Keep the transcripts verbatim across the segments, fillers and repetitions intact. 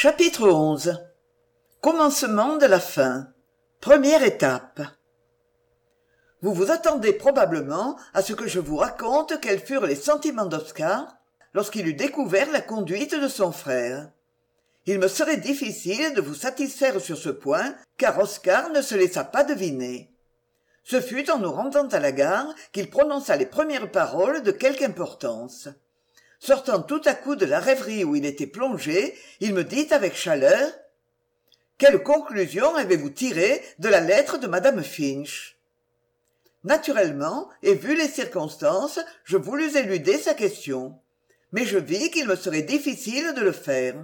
Chapitre onze. Commencement de la fin. Première étape. Vous vous attendez probablement à ce que je vous raconte quels furent les sentiments d'Oscar lorsqu'il eut découvert la conduite de son frère. Il me serait difficile de vous satisfaire sur ce point, car Oscar ne se laissa pas deviner. Ce fut en nous rendant à la gare qu'il prononça les premières paroles de quelque importance. Sortant tout à coup de la rêverie où il était plongé, il me dit avec chaleur « Quelle conclusion avez-vous tirée de la lettre de madame Finch ?» Naturellement, et vu les circonstances, je voulus éluder sa question. Mais je vis qu'il me serait difficile de le faire.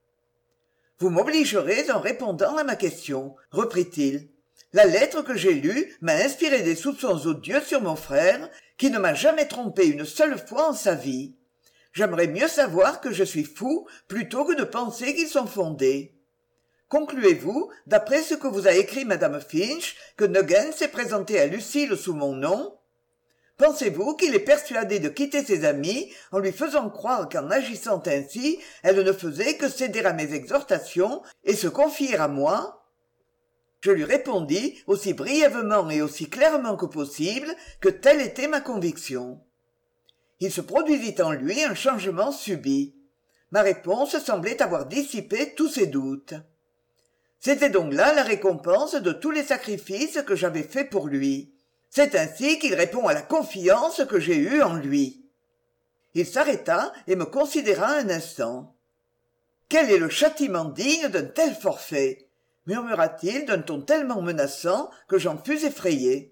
« Vous m'obligerez en répondant à ma question, » reprit-il. « La lettre que j'ai lue m'a inspiré des soupçons odieux sur mon frère, qui ne m'a jamais trompé une seule fois en sa vie. J'aimerais mieux savoir que je suis fou plutôt que de penser qu'ils sont fondés. Concluez-vous, d'après ce que vous a écrit madame Finch, que Nugent s'est présenté à Lucille sous mon nom? Pensez-vous qu'il est persuadé de quitter ses amis en lui faisant croire qu'en agissant ainsi, elle ne faisait que céder à mes exhortations et se confier à moi? Je lui répondis aussi brièvement et aussi clairement que possible que telle était ma conviction. Il se produisit en lui un changement subit. Ma réponse semblait avoir dissipé tous ses doutes. C'était donc là la récompense de tous les sacrifices que j'avais faits pour lui. C'est ainsi qu'il répond à la confiance que j'ai eue en lui. Il s'arrêta et me considéra un instant. « Quel est le châtiment digne d'un tel forfait ?» murmura-t-il d'un ton tellement menaçant que j'en fus effrayé.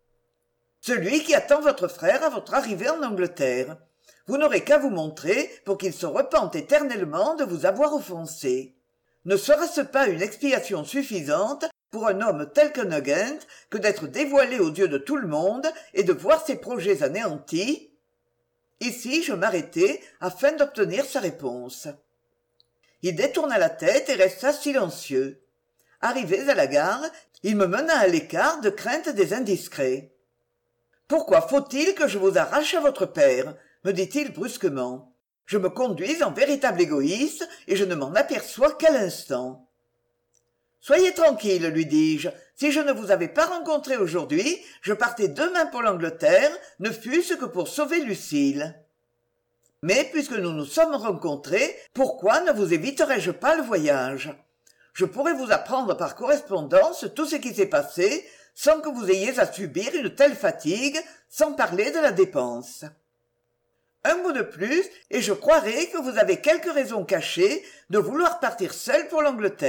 Celui qui attend votre frère à votre arrivée en Angleterre. Vous n'aurez qu'à vous montrer pour qu'il se repente éternellement de vous avoir offensé. Ne sera-ce pas une expiation suffisante pour un homme tel que Nugent que d'être dévoilé aux yeux de tout le monde et de voir ses projets anéantis? Ici je m'arrêtai afin d'obtenir sa réponse. Il détourna la tête et resta silencieux. Arrivé à la gare, il me mena à l'écart de crainte des indiscrets. « Pourquoi faut-il que je vous arrache à votre père ?» me dit-il brusquement. « Je me conduis en véritable égoïste et je ne m'en aperçois qu'à l'instant. »« Soyez tranquille, lui dis-je. Si je ne vous avais pas rencontré aujourd'hui, je partais demain pour l'Angleterre, ne fût-ce que pour sauver Lucille. Mais puisque nous nous sommes rencontrés, pourquoi ne vous éviterais-je pas le voyage ? Je pourrais vous apprendre par correspondance tout ce qui s'est passé, sans que vous ayez à subir une telle fatigue, sans parler de la dépense. Un mot de plus, et je croirais que vous avez quelque raison cachée de vouloir partir seul pour l'Angleterre. »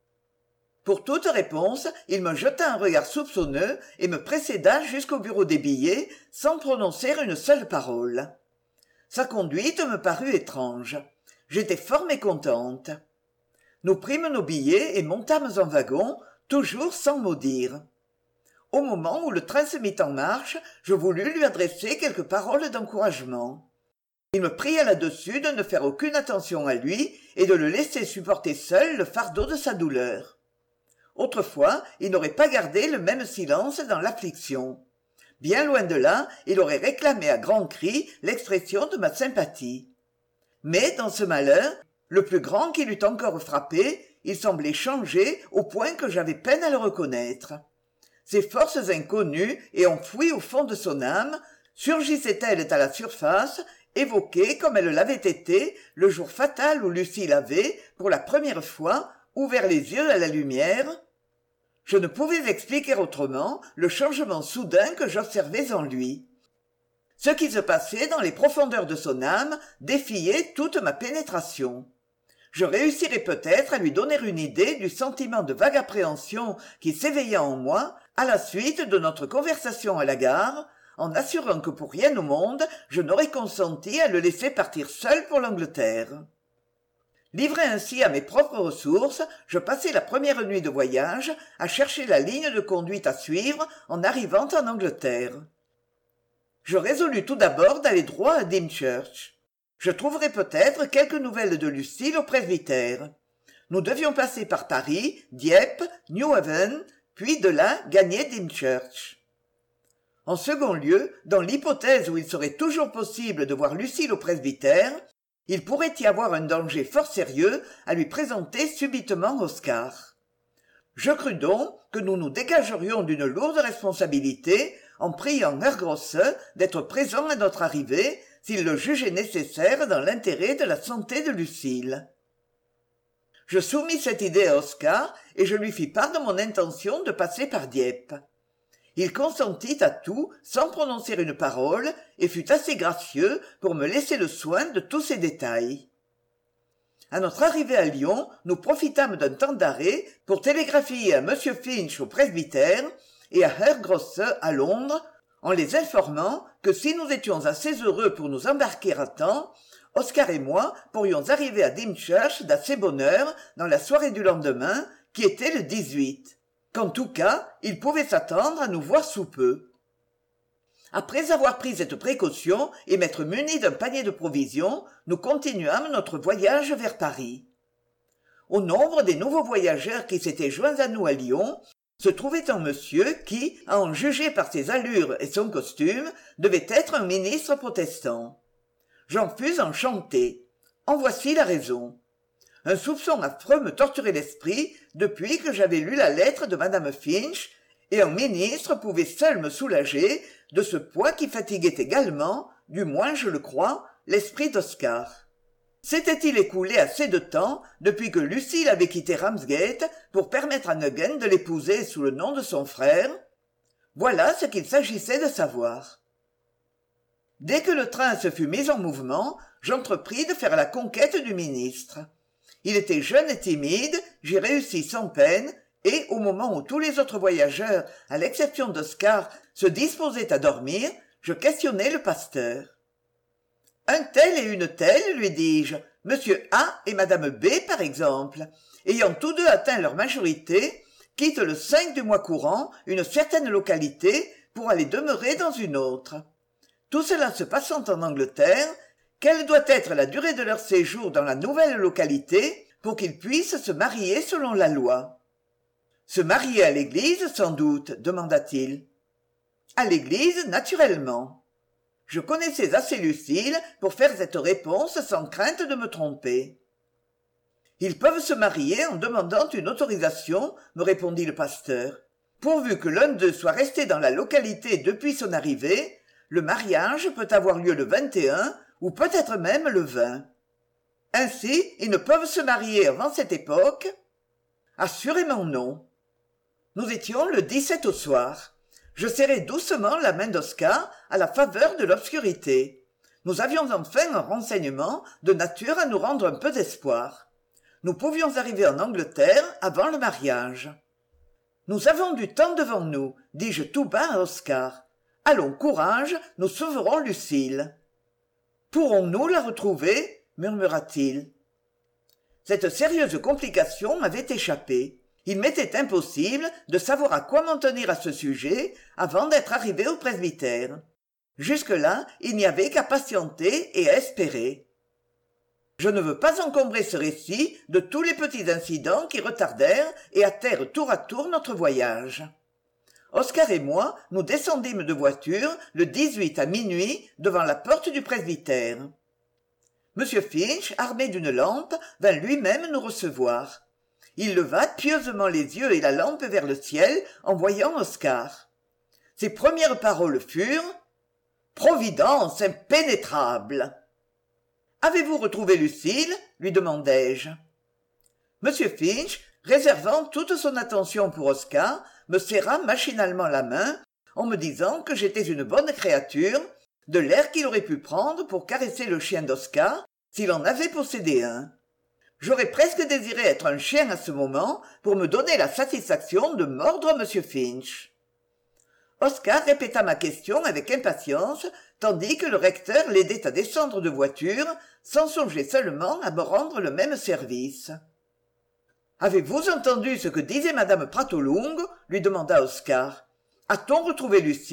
Pour toute réponse, il me jeta un regard soupçonneux et me précéda jusqu'au bureau des billets, sans prononcer une seule parole. Sa conduite me parut étrange. J'étais fort mécontente. Nous prîmes nos billets et montâmes en wagon, toujours sans mot dire. Au moment où le train se mit en marche, je voulus lui adresser quelques paroles d'encouragement. Il me pria là-dessus de ne faire aucune attention à lui et de le laisser supporter seul le fardeau de sa douleur. Autrefois, il n'aurait pas gardé le même silence dans l'affliction. Bien loin de là, il aurait réclamé à grands cris l'expression de ma sympathie. Mais dans ce malheur, le plus grand qui l'eût encore frappé, il semblait changer au point que j'avais peine à le reconnaître. Ces forces inconnues et enfouies au fond de son âme surgissaient-elles à la surface, évoquées comme elles l'avaient été le jour fatal où Lucille avait, pour la première fois, ouvert les yeux à la lumière? Je ne pouvais expliquer autrement le changement soudain que j'observais en lui. Ce qui se passait dans les profondeurs de son âme défiait toute ma pénétration. Je réussirais peut-être à lui donner une idée du sentiment de vague appréhension qui s'éveilla en moi à la suite de notre conversation à la gare, en assurant que pour rien au monde je n'aurais consenti à le laisser partir seul pour l'Angleterre. Livré ainsi à mes propres ressources, je passai la première nuit de voyage à chercher la ligne de conduite à suivre en arrivant en Angleterre. Je résolus tout d'abord d'aller droit à Dymchurch. Je trouverais peut-être quelques nouvelles de Lucille au presbytère. Nous devions passer par Paris, Dieppe, Newhaven, puis de là gagner Dymchurch. En second lieu, dans l'hypothèse où il serait toujours possible de voir Lucille au presbytère, Il pourrait y avoir un danger fort sérieux à lui présenter subitement Oscar. Je crus donc que nous nous dégagerions d'une lourde responsabilité en priant Herr Grosse d'être présent à notre arrivée s'il le jugeait nécessaire dans l'intérêt de la santé de Lucile. Je soumis cette idée à Oscar et je lui fis part de mon intention de passer par Dieppe. Il consentit à tout sans prononcer une parole et fut assez gracieux pour me laisser le soin de tous ces détails. À notre arrivée à Lyon, nous profitâmes d'un temps d'arrêt pour télégraphier à M. Finch au presbytère et à Herr Grosse à Londres, en les informant que si nous étions assez heureux pour nous embarquer à temps, Oscar et moi pourrions arriver à Dymchurch d'assez bonne heure dans la soirée du lendemain, qui était le dix-huit, qu'en tout cas, ils pouvaient s'attendre à nous voir sous peu. Après avoir pris cette précaution et m'être munis d'un panier de provisions, nous continuâmes notre voyage vers Paris. Au nombre des nouveaux voyageurs qui s'étaient joints à nous à Lyon, se trouvait un monsieur qui, à en juger par ses allures et son costume, devait être un ministre protestant. J'en fus enchanté. En voici la raison. Un soupçon affreux me torturait l'esprit depuis que j'avais lu la lettre de madame Finch, et un ministre pouvait seul me soulager de ce poids qui fatiguait également, du moins je le crois, l'esprit d'Oscar. S'était-il écoulé assez de temps depuis que Lucile avait quitté Ramsgate pour permettre à Nugent de l'épouser sous le nom de son frère? Voilà ce qu'il s'agissait de savoir. Dès que le train se fut mis en mouvement, j'entrepris de faire la conquête du ministre. Il était jeune et timide, j'y réussis sans peine, et au moment où tous les autres voyageurs, à l'exception d'Oscar, se disposaient à dormir, je questionnai le pasteur. « Un tel et une telle, lui dis-je, monsieur A et madame B, par exemple, ayant tous deux atteint leur majorité, quittent le cinq du mois courant une certaine localité pour aller demeurer dans une autre. Tout cela se passant en Angleterre, quelle doit être la durée de leur séjour dans la nouvelle localité pour qu'ils puissent se marier selon la loi ? » « Se marier à l'église, sans doute, demanda-t-il. « À l'église, naturellement. » Je connaissais assez Lucile pour faire cette réponse sans crainte de me tromper. « Ils peuvent se marier en demandant une autorisation, me répondit le pasteur. Pourvu que l'un d'eux soit resté dans la localité depuis son arrivée, le mariage peut avoir lieu le vingt et un ou peut-être même le vingt. Ainsi, ils ne peuvent se marier avant cette époque ? Assurément non. Nous étions le dix-sept au soir. Je serrai doucement la main d'Oscar à la faveur de l'obscurité. Nous avions enfin un renseignement de nature à nous rendre un peu d'espoir. Nous pouvions arriver en Angleterre avant le mariage. « Nous avons du temps devant nous, dis-je tout bas à Oscar. Allons, courage, nous sauverons Lucile. »« Pourrons-nous la retrouver ?» murmura-t-il. Cette sérieuse complication m'avait échappé. Il m'était impossible de savoir à quoi m'en tenir à ce sujet avant d'être arrivé au presbytère. Jusque-là, il n'y avait qu'à patienter et à espérer. Je ne veux pas encombrer ce récit de tous les petits incidents qui retardèrent et hâtèrent tour à tour notre voyage. Oscar et moi, nous descendîmes de voiture le dix-huit à minuit devant la porte du presbytère. M. Finch, armé d'une lampe, vint lui-même nous recevoir. Il leva pieusement les yeux et la lampe vers le ciel en voyant Oscar. Ses premières paroles furent « Providence impénétrable !»« Avez-vous retrouvé Lucile ?» lui demandai-je. M. Finch, réservant toute son attention pour Oscar, me serra machinalement la main en me disant que j'étais une bonne créature, de l'air qu'il aurait pu prendre pour caresser le chien d'Oscar s'il en avait possédé un. J'aurais presque désiré être un chien à ce moment pour me donner la satisfaction de mordre M. Finch. Oscar répéta ma question avec impatience, tandis que le recteur l'aidait à descendre de voiture, sans songer seulement à me rendre le même service. « Avez-vous entendu ce que disait madame Pratolungo ?» lui demanda Oscar. « A-t-on retrouvé Lucile ?»«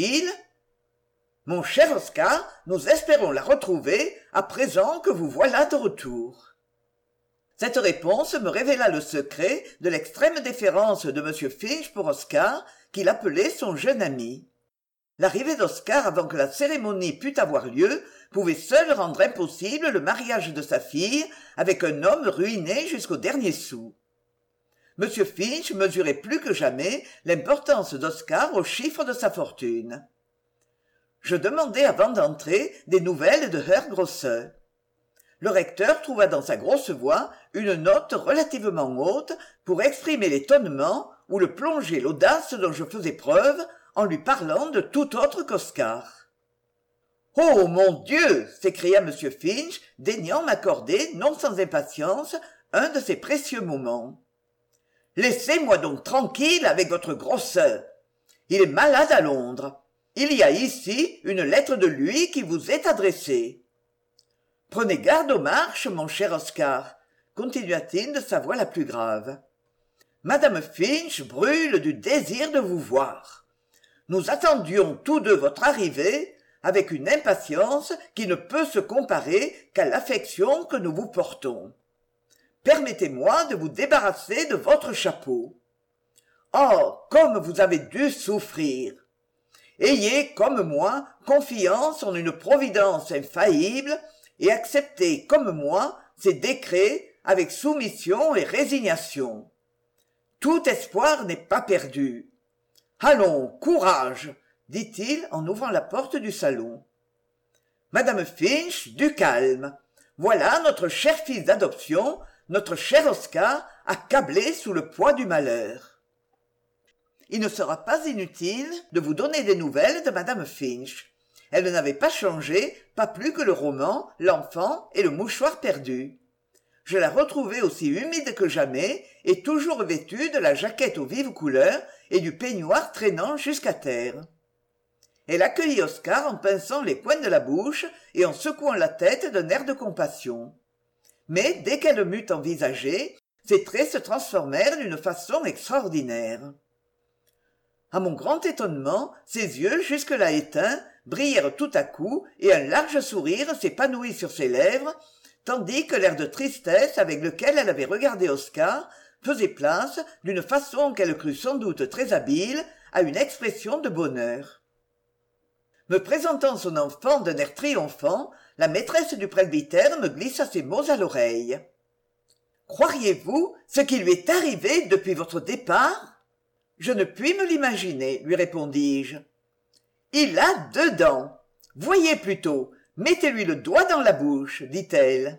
Mon cher Oscar, nous espérons la retrouver à présent que vous voilà de retour. » Cette réponse me révéla le secret de l'extrême déférence de M. Finch pour Oscar, qu'il appelait son jeune ami. L'arrivée d'Oscar avant que la cérémonie pût avoir lieu pouvait seule rendre impossible le mariage de sa fille avec un homme ruiné jusqu'au dernier sou. M. Finch mesurait plus que jamais l'importance d'Oscar au chiffre de sa fortune. Je demandai avant d'entrer des nouvelles de Herr Grosse. Le recteur trouva dans sa grosse voix une note relativement haute pour exprimer l'étonnement où le plongeait l'audace dont je faisais preuve en lui parlant de tout autre qu'Oscar. « Oh, mon Dieu !» s'écria M. Finch, daignant m'accorder, non sans impatience, un de ces précieux moments. « Laissez-moi donc tranquille avec votre grosseur. Il est malade à Londres. Il y a ici une lettre de lui qui vous est adressée. Prenez garde aux marches, mon cher Oscar, continua-t-il de sa voix la plus grave. Madame Finch brûle du désir de vous voir. Nous attendions tous deux votre arrivée avec une impatience qui ne peut se comparer qu'à l'affection que nous vous portons. Permettez-moi de vous débarrasser de votre chapeau. Oh, comme vous avez dû souffrir! Ayez, comme moi, confiance en une providence infaillible et acceptez, comme moi, ses décrets avec soumission et résignation. Tout espoir n'est pas perdu. Allons, courage, dit-il en ouvrant la porte du salon. Madame Finch, du calme. Voilà notre cher fils d'adoption, notre cher Oscar, accablé sous le poids du malheur. Il ne sera pas inutile de vous donner des nouvelles de Madame Finch. Elle n'avait pas changé, pas plus que le roman, l'enfant et le mouchoir perdu. Je la retrouvai aussi humide que jamais et toujours vêtue de la jaquette aux vives couleurs et du peignoir traînant jusqu'à terre. Elle accueillit Oscar en pinçant les coins de la bouche et en secouant la tête d'un air de compassion. Mais dès qu'elle m'eut envisagé, ses traits se transformèrent d'une façon extraordinaire. À mon grand étonnement, ses yeux, jusque-là éteints, brillèrent tout à coup et un large sourire s'épanouit sur ses lèvres, tandis que l'air de tristesse avec lequel elle avait regardé Oscar faisait place, d'une façon qu'elle crut sans doute très habile, à une expression de bonheur. Me présentant son enfant d'un air triomphant, la maîtresse du presbytère me glissa ces mots à l'oreille. « Croiriez-vous ce qui lui est arrivé depuis votre départ ?» Je ne puis me l'imaginer, lui répondis-je. Il a deux dents. Voyez plutôt, mettez-lui le doigt dans la bouche, dit-elle.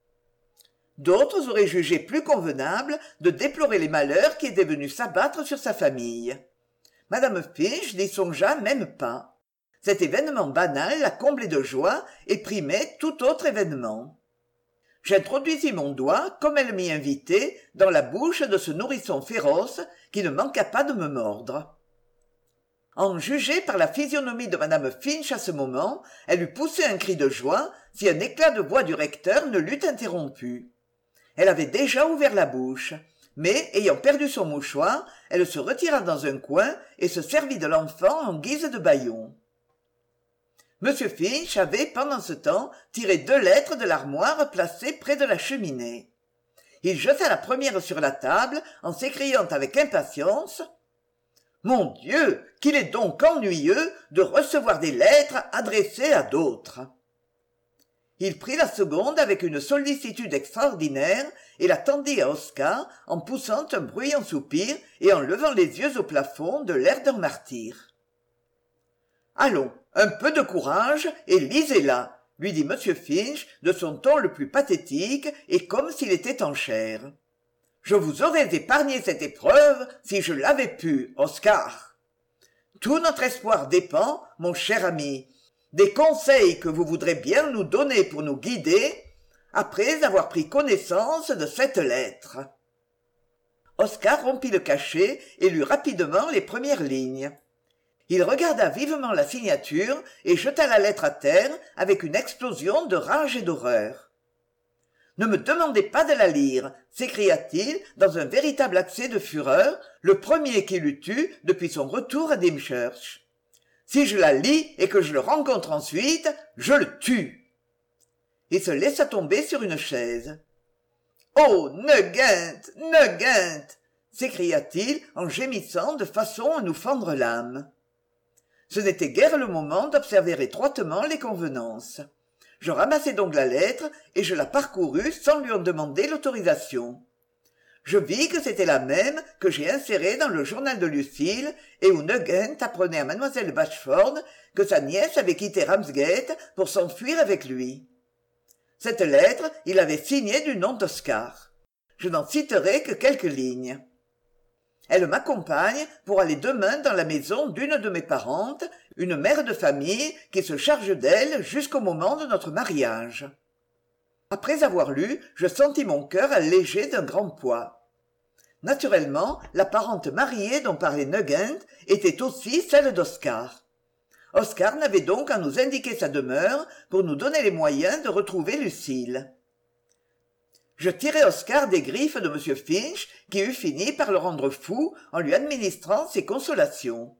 D'autres auraient jugé plus convenable de déplorer les malheurs qui étaient venus s'abattre sur sa famille. Madame Finch n'y songea même pas. Cet événement banal la comblait de joie et primait tout autre événement. J'introduisis mon doigt, comme elle m'y invitait, dans la bouche de ce nourrisson féroce qui ne manqua pas de me mordre. En juger par la physionomie de Madame Finch à ce moment, elle eût poussé un cri de joie si un éclat de voix du recteur ne l'eût interrompu. Elle avait déjà ouvert la bouche, mais, ayant perdu son mouchoir, elle se retira dans un coin et se servit de l'enfant en guise de bâillon. Monsieur Finch avait, pendant ce temps, tiré deux lettres de l'armoire placée près de la cheminée. Il jeta la première sur la table en s'écriant avec impatience « Mon Dieu, qu'il est donc ennuyeux de recevoir des lettres adressées à d'autres !» Il prit la seconde avec une sollicitude extraordinaire et la tendit à Oscar en poussant un bruyant soupir et en levant les yeux au plafond de l'air d'un martyr. « Allons, un peu de courage et lisez-la, lui dit M. Finch de son ton le plus pathétique et comme s'il était en chair. Je vous aurais épargné cette épreuve si je l'avais pu, Oscar. Tout notre espoir dépend, mon cher ami, des conseils que vous voudrez bien nous donner pour nous guider, après avoir pris connaissance de cette lettre. » Oscar rompit le cachet et lut rapidement les premières lignes. Il regarda vivement la signature et jeta la lettre à terre avec une explosion de rage et d'horreur. « Ne me demandez pas de la lire !» s'écria-t-il dans un véritable accès de fureur, le premier qu'il eût eu depuis son retour à Dymchurch. « Si je la lis et que je le rencontre ensuite, je le tue !» Il se laissa tomber sur une chaise. « Oh, Nugent, Nugent !» s'écria-t-il en gémissant de façon à nous fendre l'âme. Ce n'était guère le moment d'observer étroitement les convenances. Je ramassai donc la lettre et je la parcourus sans lui en demander l'autorisation. Je vis que c'était la même que j'ai insérée dans le journal de Lucille et où Nugent apprenait à mademoiselle Bashford que sa nièce avait quitté Ramsgate pour s'enfuir avec lui. Cette lettre, il avait signée du nom d'Oscar. Je n'en citerai que quelques lignes. Elle m'accompagne pour aller demain dans la maison d'une de mes parentes, une mère de famille qui se charge d'elle jusqu'au moment de notre mariage. Après avoir lu, je sentis mon cœur allégé d'un grand poids. Naturellement, la parente mariée dont parlait Nugent était aussi celle d'Oscar. Oscar n'avait donc à nous indiquer sa demeure pour nous donner les moyens de retrouver Lucille. Je tirai Oscar des griffes de M. Finch, qui eut fini par le rendre fou en lui administrant ses consolations.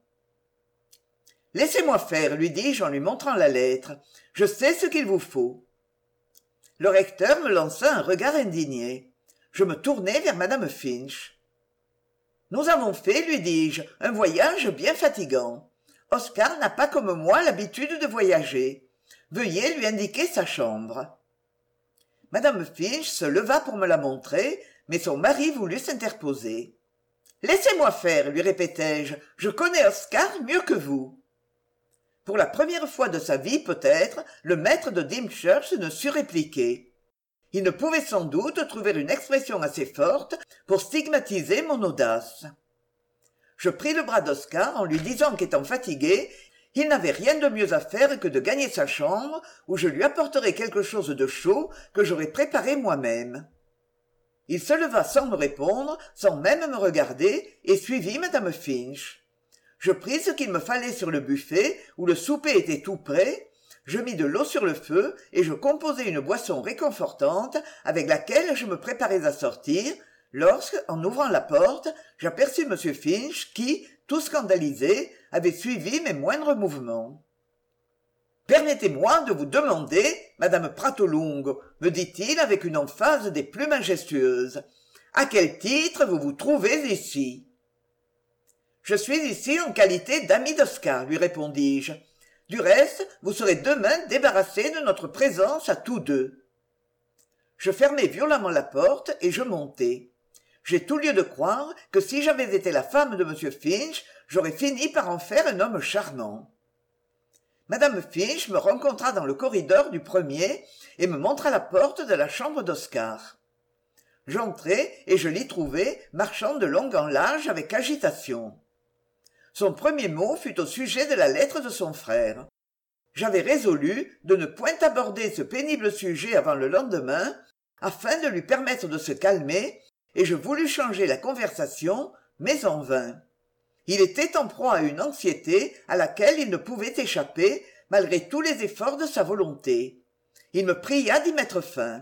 « Laissez-moi faire, lui dis-je en lui montrant la lettre. Je sais ce qu'il vous faut. » Le recteur me lança un regard indigné. Je me tournai vers Madame Finch. « Nous avons fait, lui dis-je, un voyage bien fatigant. Oscar n'a pas comme moi l'habitude de voyager. Veuillez lui indiquer sa chambre. » Madame Finch se leva pour me la montrer, mais son mari voulut s'interposer. « Laissez-moi faire, lui répétai-je, je connais Oscar mieux que vous. » Pour la première fois de sa vie, peut-être, le maître de Dymchurch ne sut répliquer. Il ne pouvait sans doute trouver une expression assez forte pour stigmatiser mon audace. Je pris le bras d'Oscar en lui disant qu'étant fatigué, il n'avait rien de mieux à faire que de gagner sa chambre où je lui apporterais quelque chose de chaud que j'aurais préparé moi-même. Il se leva sans me répondre, sans même me regarder, et suivit Madame Finch. Je pris ce qu'il me fallait sur le buffet, où le souper était tout prêt, je mis de l'eau sur le feu, et je composai une boisson réconfortante avec laquelle je me préparais à sortir, lorsque, en ouvrant la porte, j'aperçus M. Finch qui, tout scandalisé, avait suivi mes moindres mouvements. « Permettez-moi de vous demander, Madame Pratolungo, me dit-il avec une emphase des plus majestueuses, à quel titre vous vous trouvez ici ?»« Je suis ici en qualité d'ami d'Oscar, lui répondis-je. Du reste, vous serez demain débarrassés de notre présence à tous deux. » Je fermai violemment la porte et je montai. J'ai tout lieu de croire que si j'avais été la femme de M. Finch, j'aurais fini par en faire un homme charmant. Madame Finch me rencontra dans le corridor du premier et me montra la porte de la chambre d'Oscar. J'entrai et je l'y trouvai marchant de long en large avec agitation. Son premier mot fut au sujet de la lettre de son frère. J'avais résolu de ne point aborder ce pénible sujet avant le lendemain, afin de lui permettre de se calmer, et je voulus changer la conversation, mais en vain. Il était en proie à une anxiété à laquelle il ne pouvait échapper, malgré tous les efforts de sa volonté. Il me pria d'y mettre fin.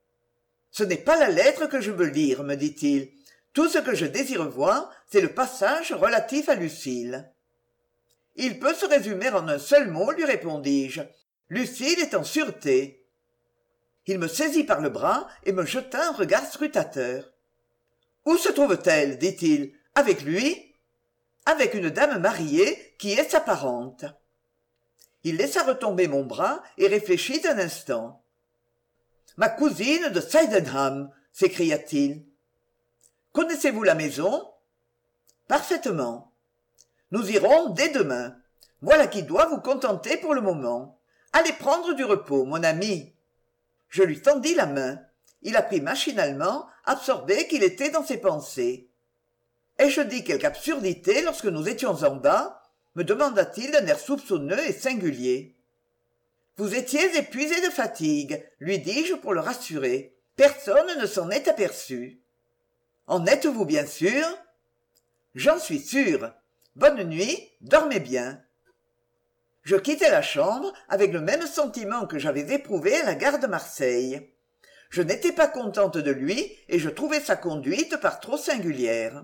« Ce n'est pas la lettre que je veux lire, me dit-il. Tout ce que je désire voir, c'est le passage relatif à Lucille. »« Il peut se résumer en un seul mot, lui répondis-je. Lucille est en sûreté. » Il me saisit par le bras et me jeta un regard scrutateur. « Où se trouve-t-elle, dit-il, avec lui ?»« Avec une dame mariée qui est sa parente. » Il laissa retomber mon bras et réfléchit un instant. « Ma cousine de Sydenham !» s'écria-t-il. « Connaissez-vous la maison ?»« Parfaitement. »« Nous irons dès demain. Voilà qui doit vous contenter pour le moment. Allez prendre du repos, mon ami. » Je lui tendis la main. Il a pris machinalement, absorbé qu'il était dans ses pensées. « Ai-je dit quelque absurdité lorsque nous étions en bas ?» me demanda-t-il d'un air soupçonneux et singulier. « Vous étiez épuisé de fatigue, lui dis-je pour le rassurer. Personne ne s'en est aperçu. »« En êtes-vous bien sûr ?»« J'en suis sûr. Bonne nuit, dormez bien. » Je quittai la chambre avec le même sentiment que j'avais éprouvé à la gare de Marseille. Je n'étais pas contente de lui et je trouvais sa conduite par trop singulière.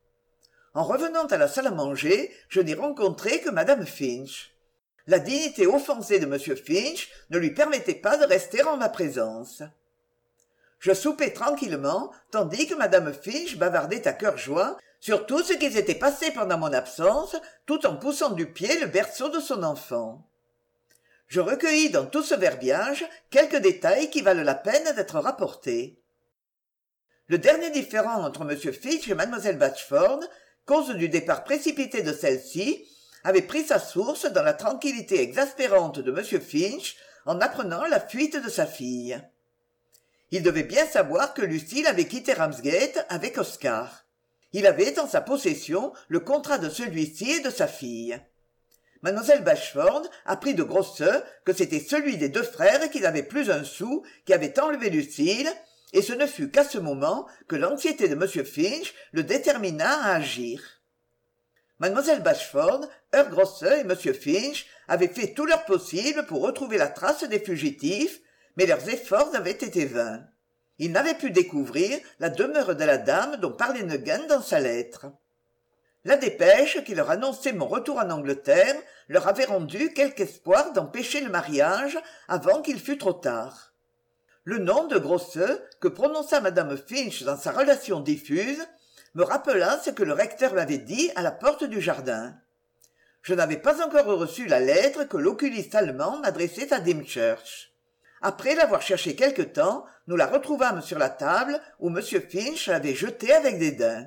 En revenant à la salle à manger, je n'y rencontrai que Madame Finch. La dignité offensée de M. Finch ne lui permettait pas de rester en ma présence. Je soupais tranquillement, tandis que madame Finch bavardait à cœur joie sur tout ce qui s'était passé pendant mon absence, tout en poussant du pied le berceau de son enfant. Je recueillis dans tout ce verbiage quelques détails qui valent la peine d'être rapportés. Le dernier différend entre m Fitch et mlle Blatchford, cause du départ précipité de celle-ci, avait pris sa source dans la tranquillité exaspérante de m Finch en apprenant la fuite de sa fille. Il devait bien savoir que Lucille avait quitté Ramsgate avec Oscar. Il avait en sa possession le contrat de celui-ci et de sa fille. Mlle Blatchford apprit de grosse que c'était celui des deux frères qui n'avait plus un sou qui avait enlevé Lucille, et ce ne fut qu'à ce moment que l'anxiété de m Finch le détermina à agir. Mlle Blatchford, Earl Grosset et m Finch avaient fait tout leur possible pour retrouver la trace des fugitifs, mais leurs efforts avaient été vains. Ils n'avaient pu découvrir la demeure de la dame dont parlait Nugent dans sa lettre. La dépêche qui leur annonçait mon retour en Angleterre leur avait rendu quelque espoir d'empêcher le mariage avant qu'il fût trop tard. Le nom de Grosset que prononça madame Finch dans sa relation diffuse me rappela ce que le recteur m'avait dit à la porte du jardin. Je n'avais pas encore reçu la lettre que l'oculiste allemand m'adressait à Dymchurch. Après l'avoir cherchée quelque temps, nous la retrouvâmes sur la table où m Finch l'avait jetée avec dédain.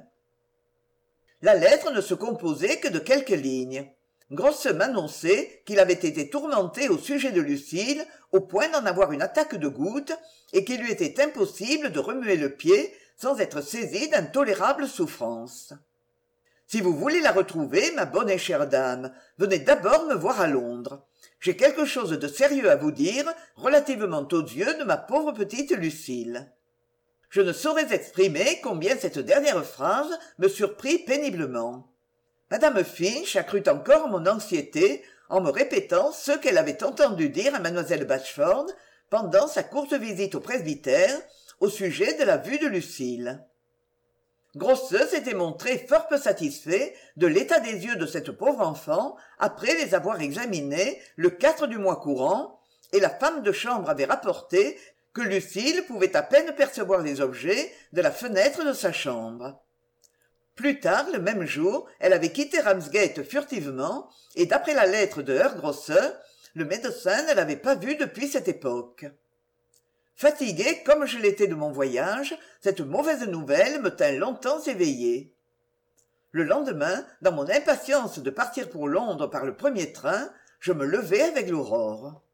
La lettre ne se composait que de quelques lignes. Grosset m'annonçait qu'il avait été tourmenté au sujet de Lucille au point d'en avoir une attaque de goutte et qu'il lui était impossible de remuer le pied sans être saisi d'intolérables souffrances. Si vous voulez la retrouver, ma bonne et chère dame, venez d'abord me voir à Londres. J'ai quelque chose de sérieux à vous dire relativement aux yeux de ma pauvre petite Lucille. Je ne saurais exprimer combien cette dernière phrase me surprit péniblement. Madame Finch accrut encore mon anxiété en me répétant ce qu'elle avait entendu dire à mademoiselle Blatchford pendant sa courte visite au presbytère au sujet de la vue de Lucille. Grosset s'était montré fort peu satisfait de l'état des yeux de cette pauvre enfant après les avoir examinés le quatre du mois courant, et la femme de chambre avait rapporté que Lucille pouvait à peine percevoir les objets de la fenêtre de sa chambre. Plus tard, le même jour, elle avait quitté Ramsgate furtivement, et d'après la lettre de Earl Grosset, le médecin ne l'avait pas vue depuis cette époque. Fatigué comme je l'étais de mon voyage, cette mauvaise nouvelle me tint longtemps éveillé. Le lendemain, dans mon impatience de partir pour Londres par le premier train, je me levai avec l'aurore.